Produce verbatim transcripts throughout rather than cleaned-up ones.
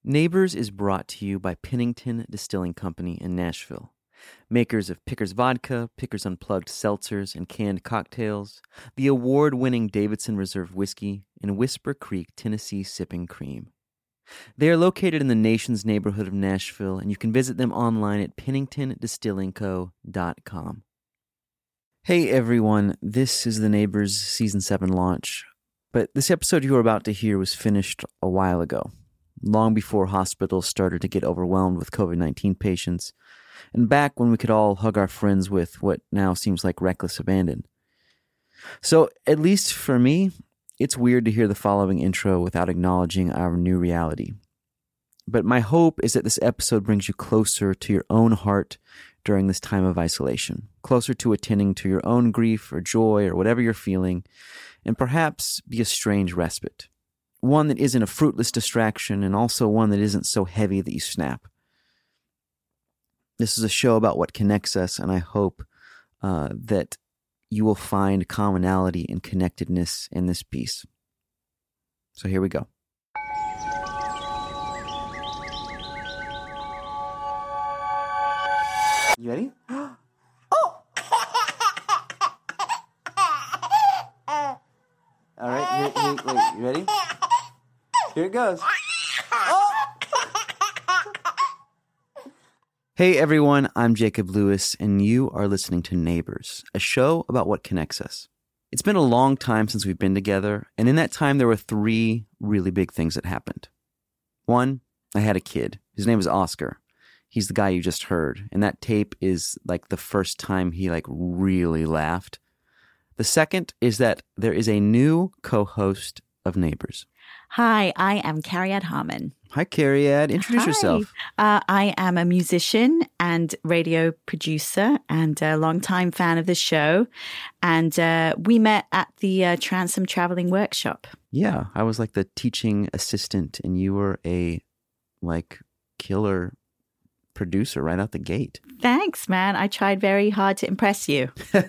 Neighbors is brought to you by Pennington Distilling Company in Nashville, makers of Pickers Vodka, Pickers Unplugged seltzers and canned cocktails, the award-winning Davidson Reserve Whiskey, and Whisper Creek Tennessee Sipping Cream. They are located in the nation's neighborhood of Nashville, and you can visit them online at pennington distilling co dot com. Hey everyone, this is the Neighbors Season seven launch, but this episode you are about to hear was finished a while ago, long before hospitals started to get overwhelmed with covid nineteen patients, and back when we could all hug our friends with what now seems like reckless abandon. So, at least for me, it's weird to hear the following intro without acknowledging our new reality. But my hope is that this episode brings you closer to your own heart during this time of isolation, closer to attending to your own grief or joy or whatever you're feeling, and perhaps be a strange respite. One that isn't a fruitless distraction, and also one that isn't so heavy that you snap. This is a show about what connects us, and I hope uh, that you will find commonality and connectedness in this piece. So here we go. You ready? Oh! All right, here, here, wait, you ready? Here it goes. Hey everyone, I'm Jacob Lewis, and you are listening to Neighbors, a show about what connects us. It's been a long time since we've been together, and in that time there were three really big things that happened. One, I had a kid. His name was Oscar. He's the guy you just heard, and that tape is like the first time he like really laughed. The second is that there is a new co-host of Neighbors. Hi, I am Cariad Harmon. Hi, Cariad. Introduce Hi. yourself. Uh, I am a musician and radio producer and a longtime fan of the show. And uh, we met at the uh, Transom Traveling Workshop. Yeah, I was like the teaching assistant, and you were a like killer producer right out the gate. Thanks, man. I tried very hard to impress you.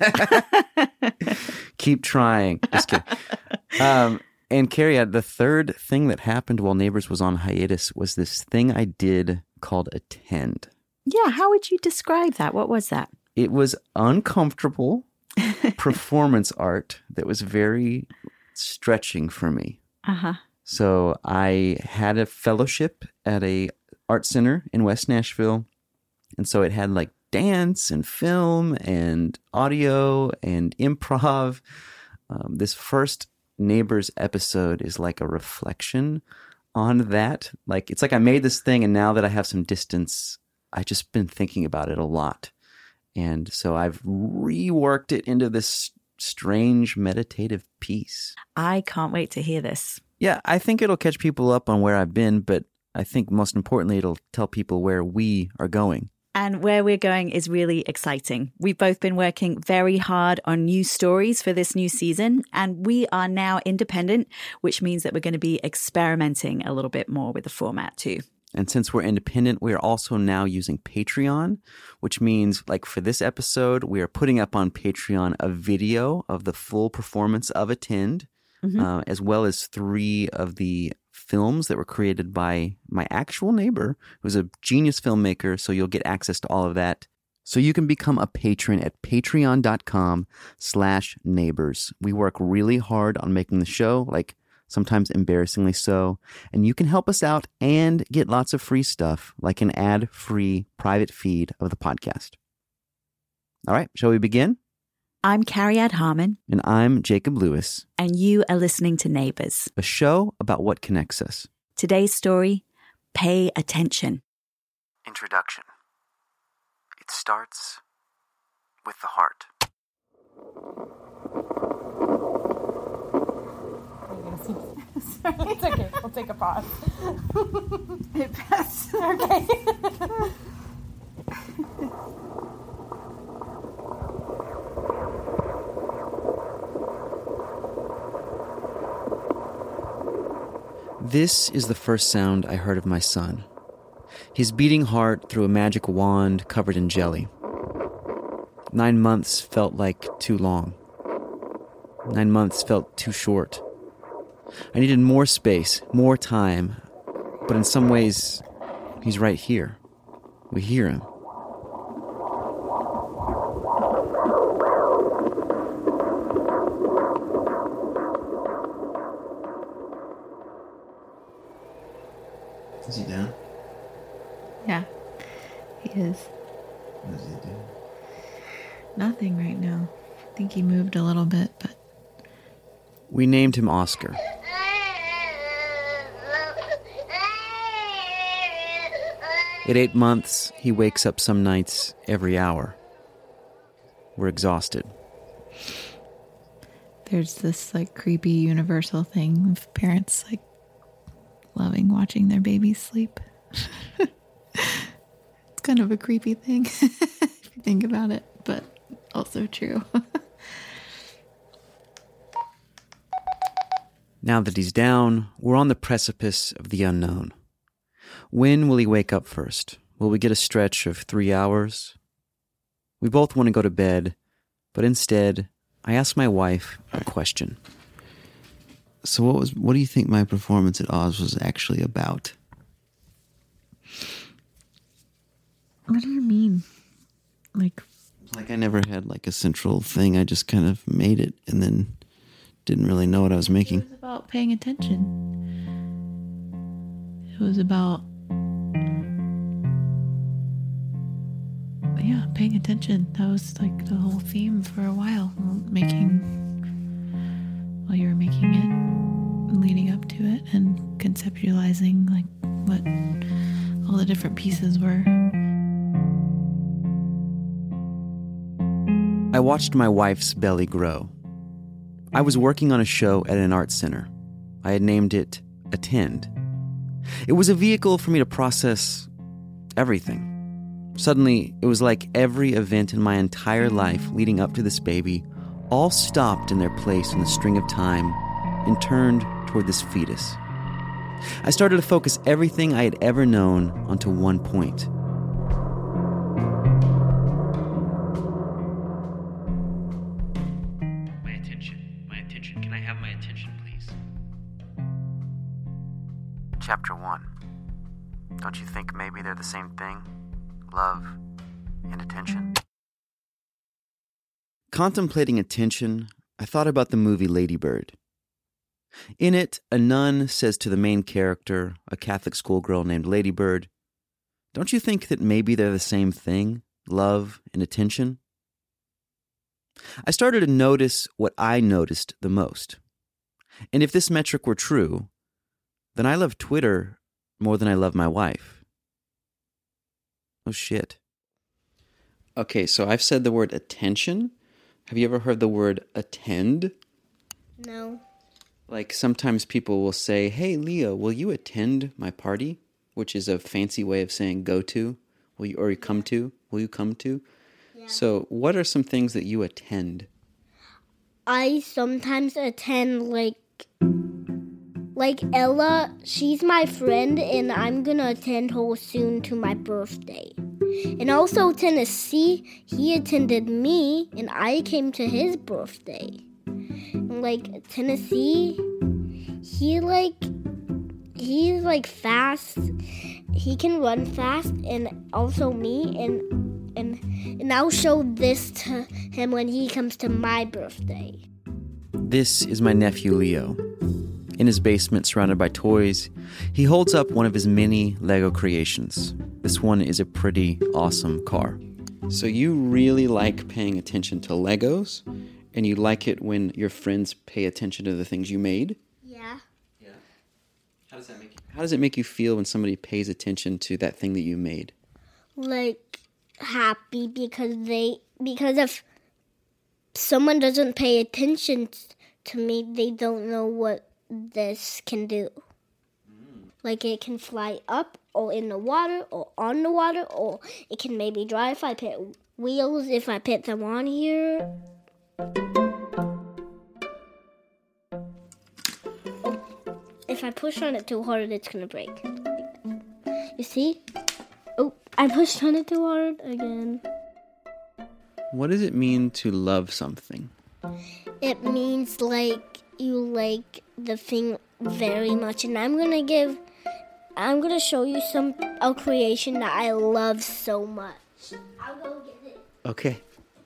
Keep trying. Just kidding. Um, and Carrie, the third thing that happened while Neighbors was on hiatus was this thing I did called Attend. Yeah, how would you describe that? What was that? It was uncomfortable performance art that was very stretching for me. Uh-huh. So I had a fellowship at a art center in West Nashville, and so it had like dance and film and audio and improv. Um, this first Neighbors episode is like a reflection on that. Like, it's like I made this thing, and now that I have some distance, I've just been thinking about it a lot. And so I've reworked it into this strange meditative piece. I can't wait to hear this. Yeah, I think it'll catch people up on where I've been, but I think most importantly, it'll tell people where we are going. And where we're going is really exciting. We've both been working very hard on new stories for this new season, and we are now independent, which means that we're going to be experimenting a little bit more with the format too. And since we're independent, we are also now using Patreon, which means, like for this episode, we are putting up on Patreon a video of the full performance of Attend, mm-hmm. uh, as well as three of the films that were created by my actual neighbor, who's a genius filmmaker, so you'll get access to all of that. So you can become a patron at patreon.com slash neighbors. We work really hard on making the show, like sometimes embarrassingly so, and you can help us out and get lots of free stuff, like an ad-free private feed of the podcast. All right, shall we begin? I'm Cariad Harmon. And I'm Jacob Lewis. And you are listening to Neighbors, a show about what connects us. Today's story, Pay Attention. Introduction. It starts with the heart. Sorry, it's okay. We'll take a pause. It passed. Okay. This is the first sound I heard of my son. His beating heart through a magic wand covered in jelly. Nine months felt like too long. Nine months felt too short. I needed more space, more time. But in some ways, he's right here. We hear him. Is he down? Yeah, he is. What does he do? Nothing right now. I think he moved a little bit, but... We named him Oscar. At eight months, he wakes up some nights every hour. We're exhausted. There's this, like, creepy universal thing of parents, like, loving watching their babies sleep. It's kind of a creepy thing, if you think about it, but also true. Now that he's down, we're on the precipice of the unknown. When will he wake up first? Will we get a stretch of three hours? We both want to go to bed, but instead, I ask my wife a question. So what was what do you think my performance at Oz was actually about? What do you mean? Like... Like I never had like a central thing. I just kind of made it and then didn't really know what I was making. It was about paying attention. It was about... Yeah, paying attention. That was like the whole theme for a while. Making... While you were making it, leading up to it, and conceptualizing like what all the different pieces were. I watched my wife's belly grow. I was working on a show at an art center. I had named it Attend. It was a vehicle for me to process everything. Suddenly, it was like every event in my entire life leading up to this baby all stopped in their place in the string of time and turned toward this fetus. I started to focus everything I had ever known onto one point. My attention, my attention. Can I have my attention, please? Chapter one. Don't you think maybe they're the same thing? Love and attention? Contemplating attention, I thought about the movie Lady Bird. In it, a nun says to the main character, a Catholic schoolgirl named Lady Bird, "Don't you think that maybe they're the same thing, love and attention?" I started to notice what I noticed the most. And if this metric were true, then I love Twitter more than I love my wife. Oh, shit. Okay, so I've said the word attention. Have you ever heard the word attend? No. Like sometimes people will say, "Hey, Leah, will you attend my party?" Which is a fancy way of saying go to, will you, or you come to, will you come to? Yeah. So what are some things that you attend? I sometimes attend like, like Ella, she's my friend and I'm gonna attend her soon to my birthday. And also Tennessee, he attended me and I came to his birthday. And like Tennessee, he like, he's like fast. He can run fast and also me and and and I'll show this to him when he comes to my birthday. This is my nephew Leo. In his basement, surrounded by toys, he holds up one of his many Lego creations. This one is a pretty awesome car. So you really like paying attention to Legos, and you like it when your friends pay attention to the things you made? Yeah. Yeah. How does that make you? How does it make you feel when somebody pays attention to that thing that you made? Like happy because they because if someone doesn't pay attention to me, they don't know what this can do. Mm. Like it can fly up or in the water or on the water, or it can maybe drive if I put wheels, if I put them on here. Oh, if I push on it too hard, it's gonna break. You see? Oh, I pushed on it too hard again. What does it mean to love something? It means like you like the thing very much, and I'm gonna give I'm going to show you some a creation that I love so much. I'll go get it. Okay.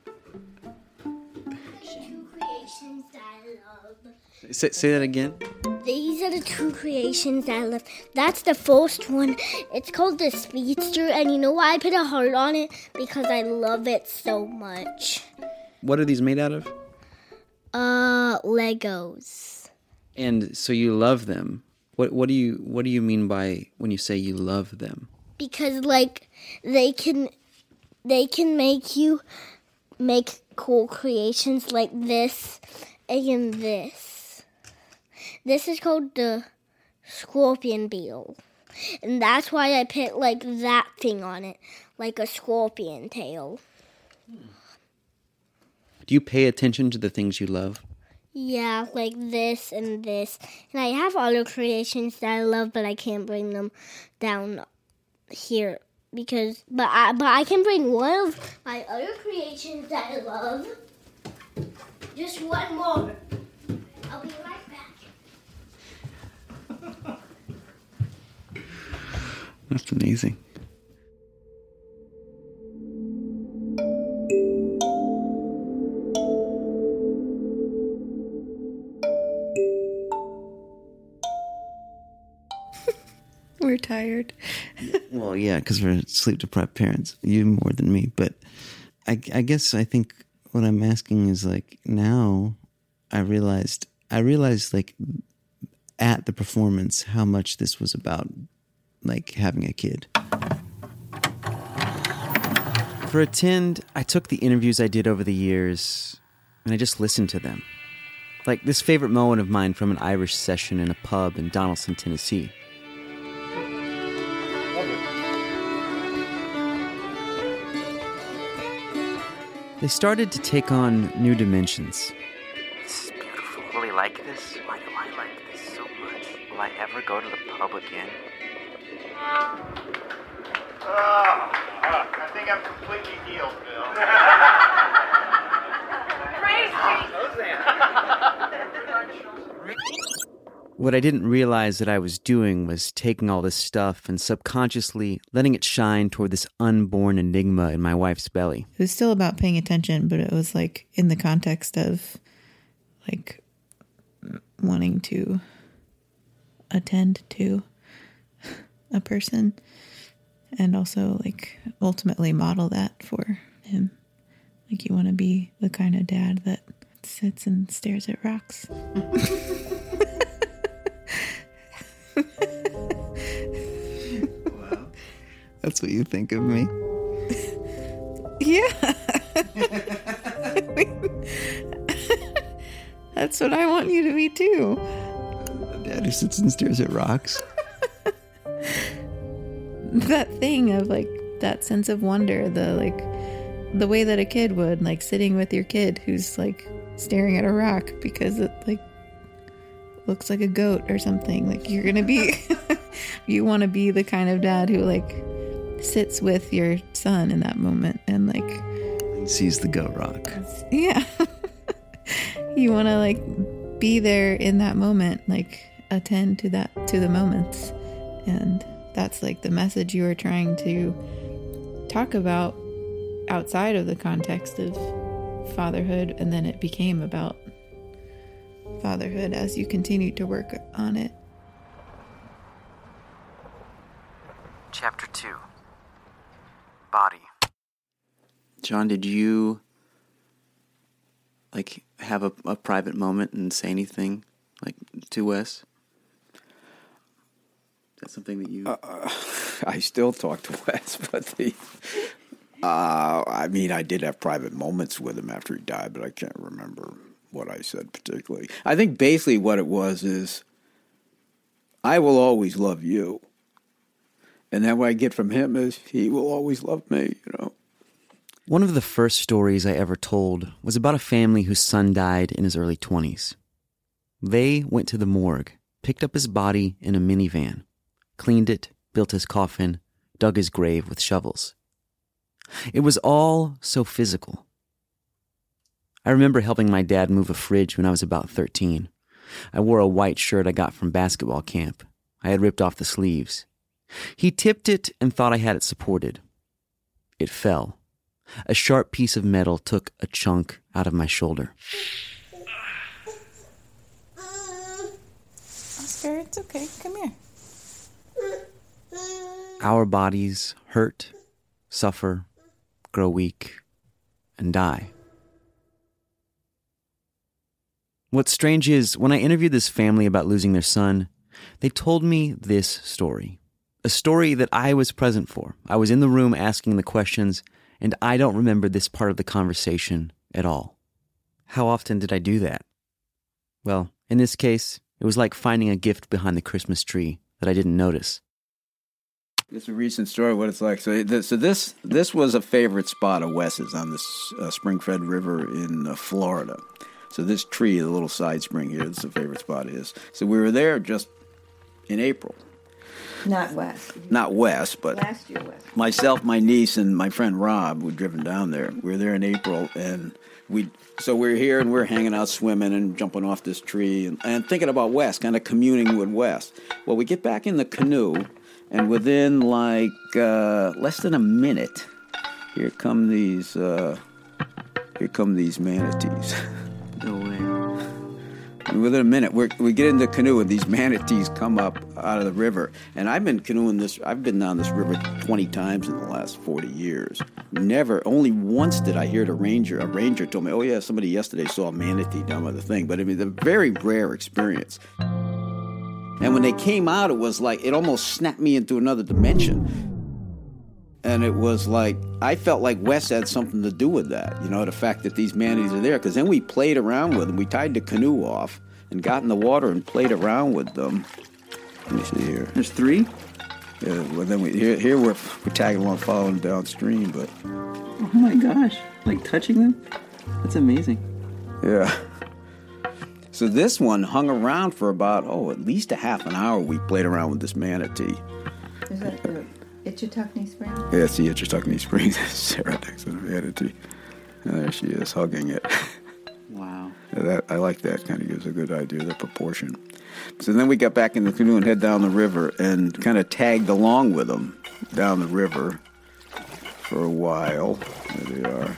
Two creations that I love. Say, say that again. These are the two creations that I love. That's the first one. It's called the Speedster, and you know why I put a heart on it? Because I love it so much. What are these made out of? Uh, Legos. And so you love them. What what do you what do you mean by when you say you love them? Because like they can they can make you make cool creations like this and this. This is called the scorpion beetle. And that's why I put like that thing on it, like a scorpion tail. Do you pay attention to the things you love? Yeah, like this and this. And I have other creations that I love, but I can't bring them down here because but I but I can bring one of my other creations that I love. Just one more. I'll be right back. That's amazing. We're tired. Well, yeah, because we're sleep-deprived parents. You more than me. But I, I guess I think what I'm asking is, like, now I realized, I realized, like, at the performance how much this was about, like, having a kid. For Attend, I took the interviews I did over the years, and I just listened to them. Like this favorite moment of mine from an Irish session in a pub in Donaldson, Tennessee. They started to take on new dimensions. This is beautiful. Will he like this? Why do I like this so much? Will I ever go to the pub again? Uh, I think I'm completely healed, Bill. What I didn't realize that I was doing was taking all this stuff and subconsciously letting it shine toward this unborn enigma in my wife's belly. It was still about paying attention, but it was like in the context of like wanting to attend to a person and also like ultimately model that for him. Like you want to be the kind of dad that sits and stares at rocks. Wow. That's what you think of me? Yeah. That's what I want you to be too. A dad who sits and stares at rocks. That thing of like that sense of wonder, the like the way that a kid would, like sitting with your kid who's like staring at a rock because it like looks like a goat or something. Like you're gonna be you want to be the kind of dad who like sits with your son in that moment and like and sees the goat rock. Yeah. You want to like be there in that moment, like attend to that, to the moments. And that's like the message you were trying to talk about outside of the context of fatherhood. And then it became about fatherhood as you continued to work on it. Chapter two. Body. John, did you like have a, a private moment and say anything like to Wes? Is that something that you... Uh, I still talk to Wes, but the... Uh, I mean, I did have private moments with him after he died, but I can't remember what I said particularly. I think basically what it was is, I will always love you. And then what I get from him is, he will always love me, you know. One of the first stories I ever told was about a family whose son died in his early twenties. They went to the morgue, picked up his body in a minivan, cleaned it, built his coffin, dug his grave with shovels. It was all so physical. I remember helping my dad move a fridge when I was about thirteen. I wore a white shirt I got from basketball camp. I had ripped off the sleeves. He tipped it and thought I had it supported. It fell. A sharp piece of metal took a chunk out of my shoulder. Oscar, it's okay. Come here. Our bodies hurt, suffer, grow weak, and die. What's strange is, when I interviewed this family about losing their son, they told me this story. A story that I was present for. I was in the room asking the questions, and I don't remember this part of the conversation at all. How often did I do that? Well, in this case, it was like finding a gift behind the Christmas tree that I didn't notice. It's a recent story, what it's like. So, this, so this this was a favorite spot of Wes's on this uh, spring-fed river in uh, Florida. So this tree, the little side spring here, this is a favorite spot of his. So we were there just in April. Not Wes. Not Wes, but Last year, Wes. myself, my niece, and my friend Rob were driven down there. We were there in April, and we so we're here and we're hanging out, swimming and jumping off this tree and, and thinking about Wes, kind of communing with Wes. Well, we get back in the canoe, and within like uh, less than a minute, here come these uh, here come these manatees. No way. And within a minute, we're, we get in the canoe, and these manatees come up out of the river. And I've been canoeing this, I've been down this river twenty times in the last forty years. Never, only once did I hear the ranger, a ranger told me, oh yeah, somebody yesterday saw a manatee down by the thing. But I mean, it's a very rare experience. And when they came out, it was like, it almost snapped me into another dimension. And it was like, I felt like Wes had something to do with that, you know, the fact that these manatees are there. Because then we played around with them. We tied the canoe off and got in the water and played around with them. Let me see here. There's three? Yeah, well, then we, here, here we're, we're tagging along, following downstream, but... Oh my gosh. Like touching them? That's amazing. Yeah. So this one hung around for about, oh, at least a half an hour we played around with this manatee. Is that the Itchituckney Springs? Yeah, it's the Itchituckney Springs. Sarah next to the manatee. And there she is, hugging it. Wow. Yeah, that, I like that. Kind of gives a good idea of the proportion. So then we got back in the canoe and head down the river and kind of tagged along with them down the river for a while. There they are.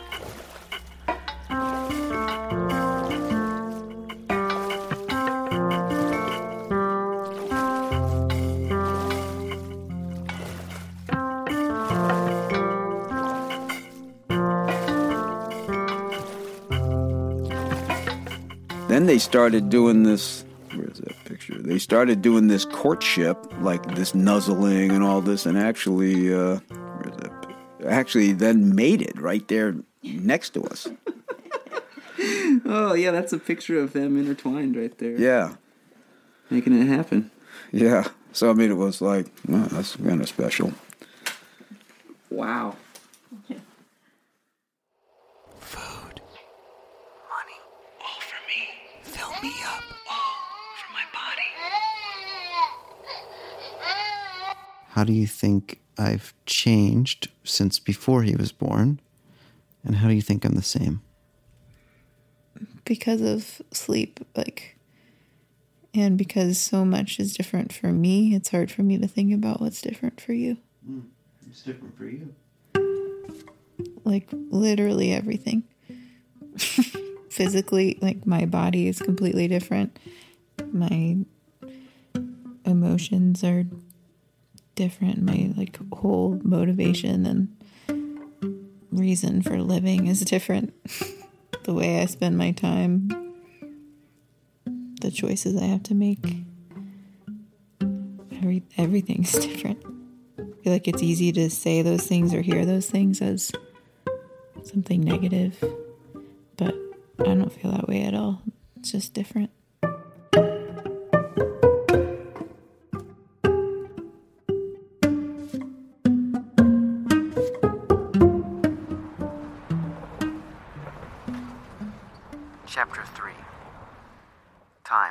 Then they started doing this, where's that picture? They started doing this courtship, like this nuzzling and all this, and actually, uh, where's that? Actually then mated right there next to us. Oh, yeah, that's a picture of them intertwined right there. Yeah. Making it happen. Yeah. So, I mean, it was like, well, that's kind of special. Wow. How do you think I've changed since before he was born? And how do you think I'm the same? Because of sleep, like, and because so much is different for me, it's hard for me to think about what's different for you. Mm, it's different for you. Like, literally everything. Physically, like, my body is completely different. My emotions are different. My, like, whole motivation and reason for living is different. The way I spend my time, the choices I have to make, every everything's different. I feel like it's easy to say those things or hear those things as something negative, but I don't feel that way at all. It's just different. Chapter three. Time.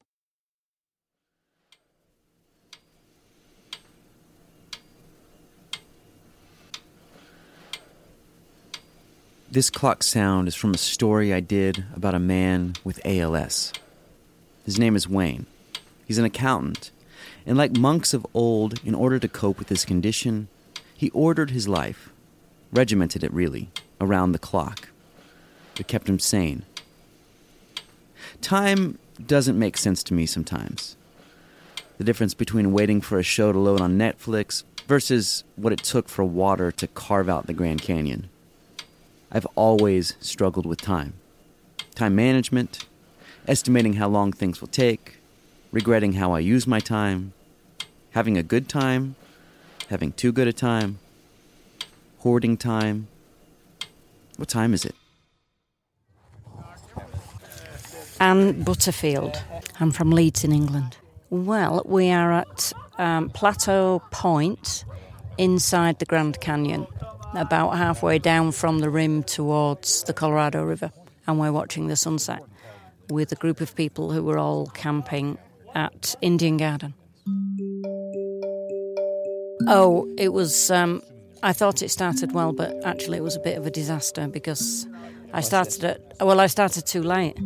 This clock sound is from a story I did about a man with A L S. His name is Wayne. He's an accountant, And like monks of old, in order to cope with his condition, he ordered his life, regimented it really, around the clock. It kept him sane. Time doesn't make sense to me sometimes. The difference between waiting for a show to load on Netflix versus what it took for water to carve out the Grand Canyon. I've always struggled with time. Time management, estimating how long things will take, regretting how I use my time, having a good time, having too good a time, hoarding time. What time is it? Anne Butterfield. I'm from Leeds in England. Well, we are at um, Plateau Point inside the Grand Canyon, about halfway down from the rim towards the Colorado River, and we're watching the sunset with a group of people who were all camping at Indian Garden. Oh, it was, um, I thought it started well, but actually it was a bit of a disaster because I started at, well, I started too late.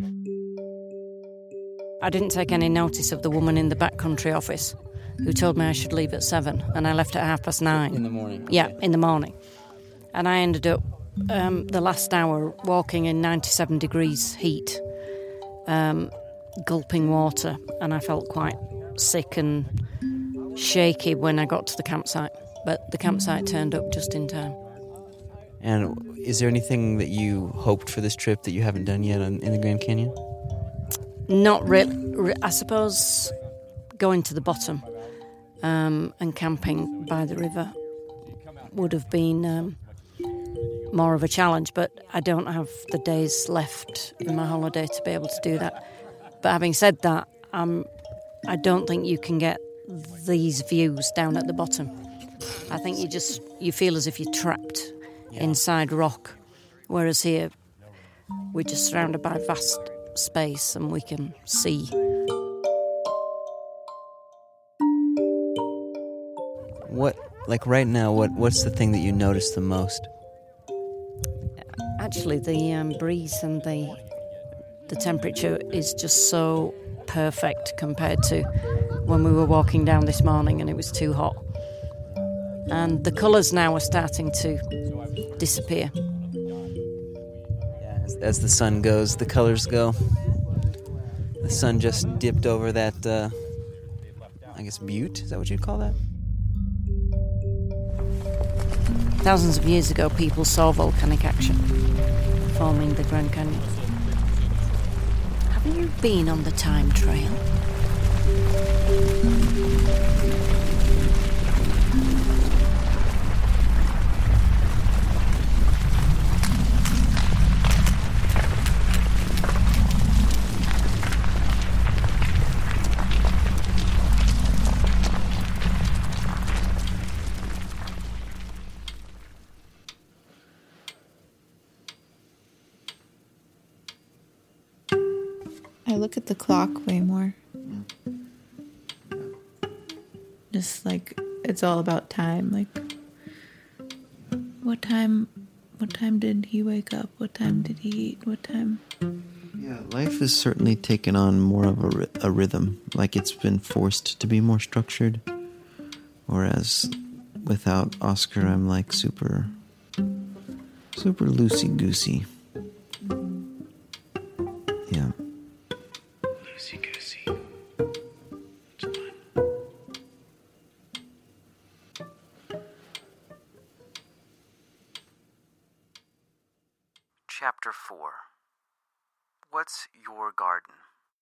I didn't take any notice of the woman in the backcountry office who told me I should leave at seven, and I left at half past nine. In the morning? Yeah, in the morning. And I ended up um, the last hour walking in ninety-seven degrees heat, um, gulping water, and I felt quite sick and shaky when I got to the campsite. But the campsite turned up just in time. And is there anything that you hoped for this trip that you haven't done yet in, in the Grand Canyon? Not really. I suppose going to the bottom um, and camping by the river would have been um, more of a challenge, but I don't have the days left in my holiday to be able to do that. But having said that, um, I don't think you can get these views down at the bottom. I think you just you feel as if you're trapped yeah. inside rock, whereas here we're just surrounded by vast space and we can see. What, like right now, what what's the thing that you notice the most? Actually, the um, breeze and the the temperature is just so perfect compared to when we were walking down this morning and it was too hot. And the colours now are starting to disappear. Yeah, as, as the sun goes, the colours go. The sun just dipped over that, uh, I guess, butte? Is that what you'd call that? Thousands of years ago, people saw volcanic action forming the Grand Canyon. Have you been on the time trail? I look at the clock way more. Just like it's all about time. Like, what time? What time did he wake up? What time did he eat? What time? Yeah, life has certainly taken on more of a, a rhythm. Like it's been forced to be more structured. Whereas without Oscar, I'm like super, super loosey-goosey. Yeah. Chapter four. What's your garden?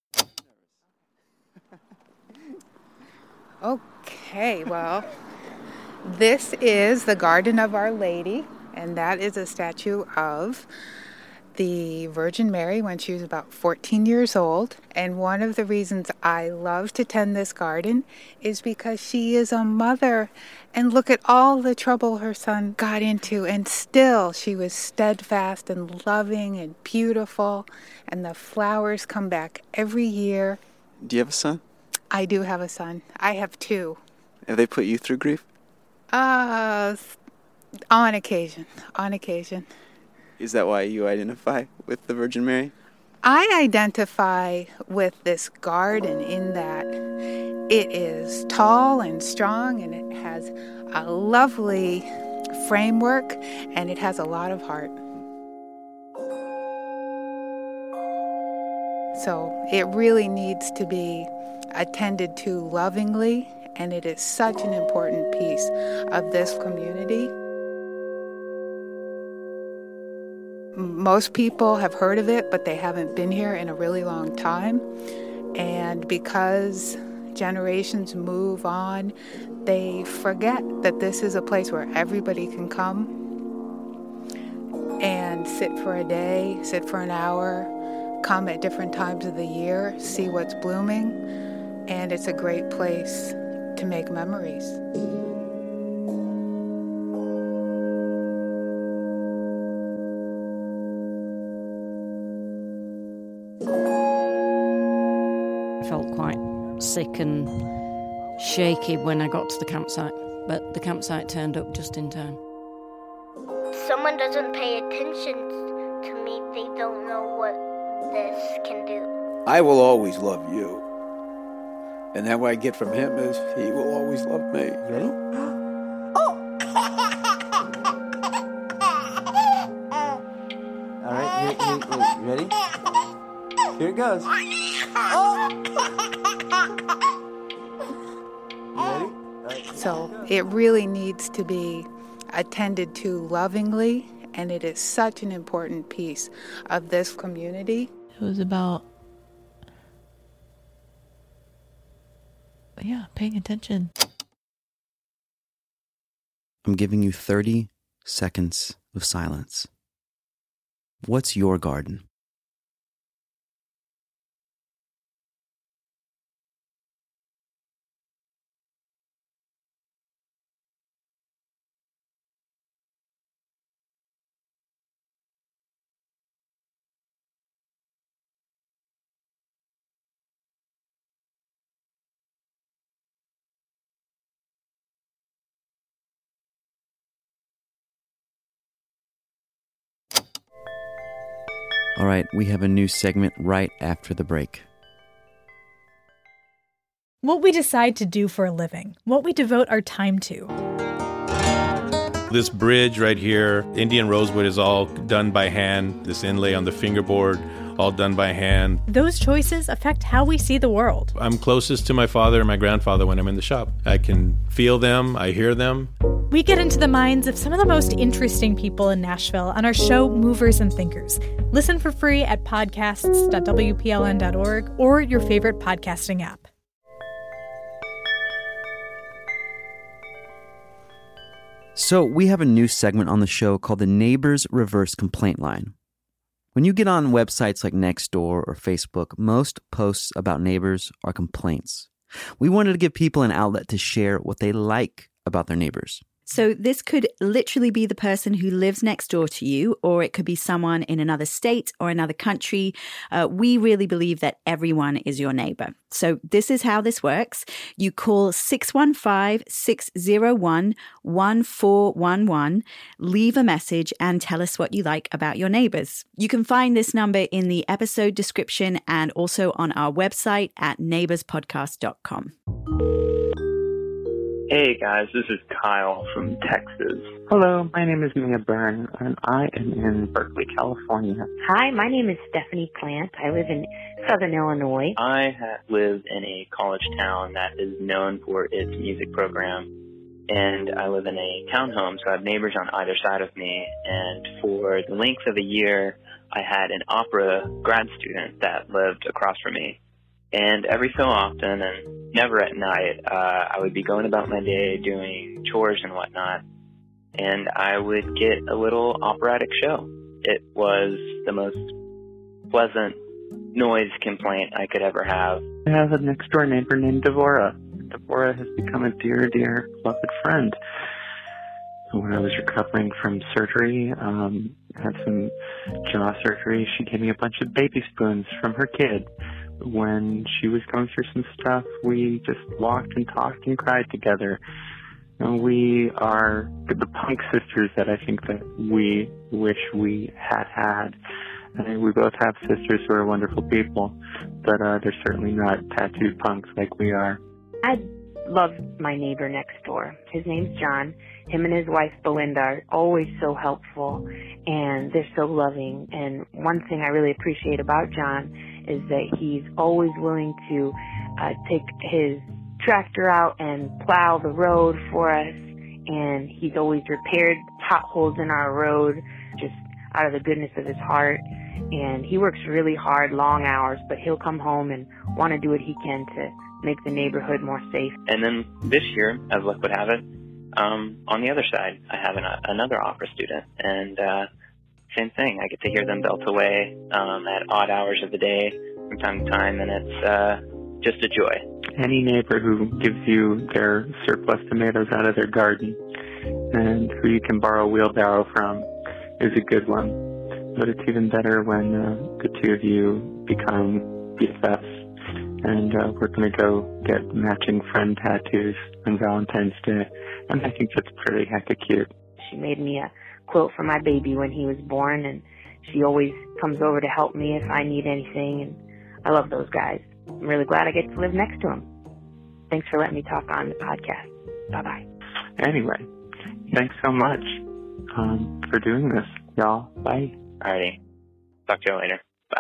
Okay, well, this is the Garden of Our Lady, and that is a statue of the Virgin Mary when she was about fourteen years old. And one of the reasons I love to tend this garden is because she is a mother. And look at all the trouble her son got into, and still she was steadfast and loving and beautiful. And the flowers come back every year. Do you have a son? I do have a son. I have two. Have they put you through grief? Uh, on occasion. On occasion. Is that why you identify with the Virgin Mary? I identify with this garden in that It is tall and strong, and it has a lovely framework, and it has a lot of heart. So it really needs to be attended to lovingly, and it is such an important piece of this community. Most people have heard of it, but they haven't been here in a really long time. And because generations move on, they forget that this is a place where everybody can come and sit for a day, sit for an hour, come at different times of the year, see what's blooming, and it's a great place to make memories. I felt quite sick and shaky when I got to the campsite, but the campsite turned up just in time. Someone doesn't pay attention to me, they don't know what this can do. I will always love you. And that what I get from him is he will always love me. Ready? All right, here, here, wait, ready? Here it goes. Ready? Right. So it really needs to be attended to lovingly, and it is such an important piece of this community. It was about, yeah, paying attention. I'm giving you thirty seconds of silence. What's your garden? All right, we have a new segment right after the break. What we decide to do for a living, what we devote our time to. This bridge right here, Indian rosewood, is all done by hand. This inlay on the fingerboard, all done by hand. Those choices affect how we see the world. I'm closest to my father and my grandfather when I'm in the shop. I can feel them, I hear them. We get into the minds of some of the most interesting people in Nashville on our show, Movers and Thinkers. Listen for free at podcasts dot w p l n dot org or your favorite podcasting app. So we have a new segment on the show called the Neighbors Reverse Complaint Line. When you get on websites like Nextdoor or Facebook, most posts about neighbors are complaints. We wanted to give people an outlet to share what they like about their neighbors. So this could literally be the person who lives next door to you, or it could be someone in another state or another country. Uh, we really believe that everyone is your neighbor. So this is how this works. You call six one five, six zero one, one four one one, leave a message, and tell us what you like about your neighbors. You can find this number in the episode description and also on our website at neighbors podcast dot com. Hey guys, this is Kyle from Texas. Hello, my name is Mia Byrne, and I am in Berkeley, California. Hi, my name is Stephanie Plant. I live in Southern Illinois. I ha- live in a college town that is known for its music program, and I live in a townhome, so I have neighbors on either side of me, and for the length of a year, I had an opera grad student that lived across from me. And every so often, and never at night, uh, I would be going about my day doing chores and whatnot, and I would get a little operatic show. It was the most pleasant noise complaint I could ever have. I have a next-door neighbor named Devora. Devora has become a dear, dear, beloved friend. When I was recovering from surgery, um, I had some jaw surgery, she gave me a bunch of baby spoons from her kid. When she was going through some stuff, we just walked and talked and cried together. And we are the punk sisters that I think that we wish we had had. And we both have sisters who are wonderful people, but uh, they're certainly not tattooed punks like we are. I love my neighbor next door. His name's John. Him and his wife, Belinda, are always so helpful, and they're so loving. And one thing I really appreciate about John is that he's always willing to uh, take his tractor out and plow the road for us, and he's always repaired potholes in our road just out of the goodness of his heart. And he works really hard, long hours, but he'll come home and want to do what he can to make the neighborhood more safe. And then this year, as luck would have it, um, on the other side, I have an, another opera student, and uh, same thing. I get to hear them belt away um, at odd hours of the day from time to time, and it's uh, just a joy. Any neighbor who gives you their surplus tomatoes out of their garden and who you can borrow a wheelbarrow from is a good one. But it's even better when uh, the two of you become B F Fs. And uh, we're going to go get matching friend tattoos on Valentine's Day. And I think that's pretty hecka cute. She made me a quilt for my baby when he was born, and she always comes over to help me if I need anything. And I love those guys. I'm really glad I get to live next to them. Thanks for letting me talk on the podcast. Bye-bye. Anyway, thanks so much um, for doing this, y'all. Bye. Alrighty. Talk to you later. Bye.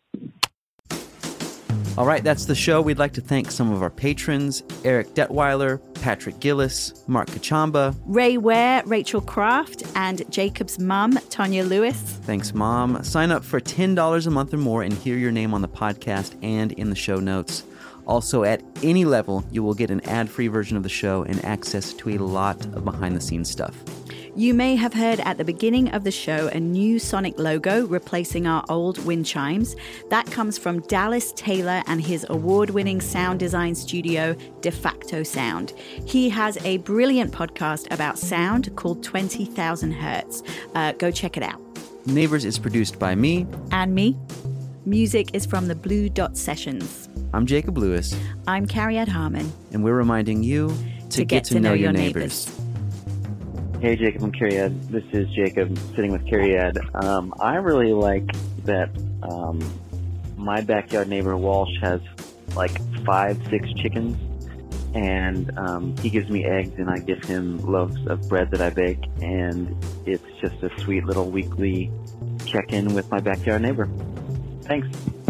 All right, that's the show. We'd like to thank some of our patrons: Eric Detweiler, Patrick Gillis, Mark Kachamba, Ray Ware, Rachel Kraft, and Jacob's mum, Tanya Lewis. Thanks, Mom. Sign up for ten dollars a month or more and hear your name on the podcast and in the show notes. Also, at any level, you will get an ad-free version of the show and access to a lot of behind-the-scenes stuff. You may have heard at the beginning of the show a new sonic logo replacing our old wind chimes. That comes from Dallas Taylor and his award-winning sound design studio, De Facto Sound. He has a brilliant podcast about sound called twenty thousand hertz. Uh, go check it out. Neighbors is produced by me. And me. Music is from the Blue Dot Sessions. I'm Jacob Lewis. I'm Carrie-Ann Harmon. And we're reminding you to, to get, get to, to know, know your your neighbors. neighbors. Hey, Jacob and Carrie-Ann. This is Jacob sitting with Carrie-Ann. Um, I really like that um, my backyard neighbor Walsh has like five, six chickens, and um, he gives me eggs, and I give him loaves of bread that I bake, and it's just a sweet little weekly check-in with my backyard neighbor. Thanks.